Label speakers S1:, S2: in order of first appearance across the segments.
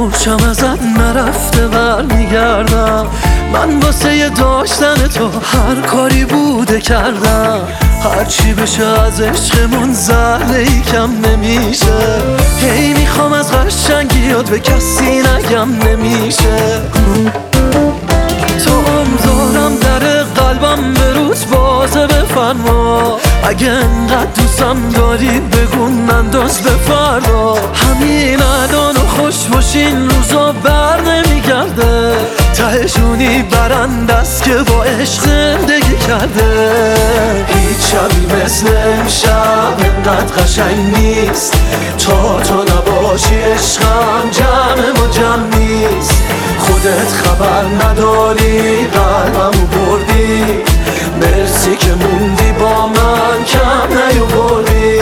S1: مورچم ازت نرفته برمیگردم. من واسه داشتن تو هر کاری بوده کردم. هرچی بشه از عشقمون زهره کم نمیشه. هی میخوام از قشنگیات به کسی نگم نمیشه. تو دارم در قلبم به روز بازه بفرما. اگه انقدر دوستم داری بگو ننداز به فردا. همین الان و خوش باشین روزا بر نمیگرده. تهشونی برند است که با عشق زندگی کرده. هیچ شبی مثل امشب انقدر قشنگ نیست. تو نباشی عشقم جمع ما جمع نیست. خودت خبر نداری قلبمو بردی. مرسی که موندی با من کم نیاوردی.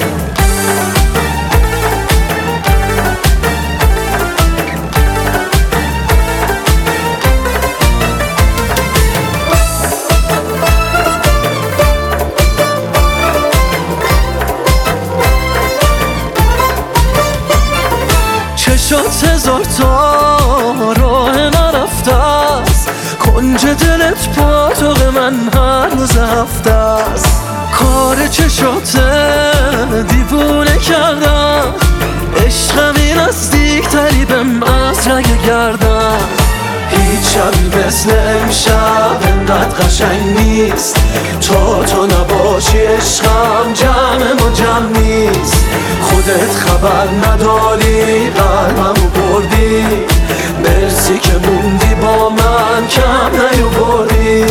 S1: چشات هزار تا راه نرفته است. کنج دلت پاتوق من هر روز هفته است. کار چشات دیوونه کردم. عشقم این نزدیکتری بهم از رگ گردم. هیچ شبی مثل امشب انقدر قشنگ نیست. تو نباشی عشقم جمع ما جمع نیست. خودت خبر نداری قلبمو بردی. مرسی که موندی با من کم نیاوردی.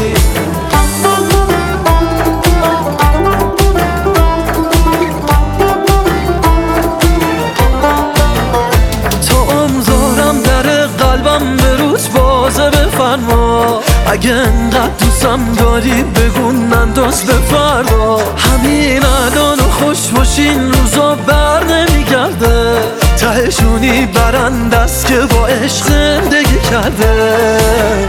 S1: اگه انقدر دوستم داری بگو ننداز به فردا. همین الان و خوش باشین روزا بر نمیگرده. تهشونی برند است که با عشق زندگی کرده.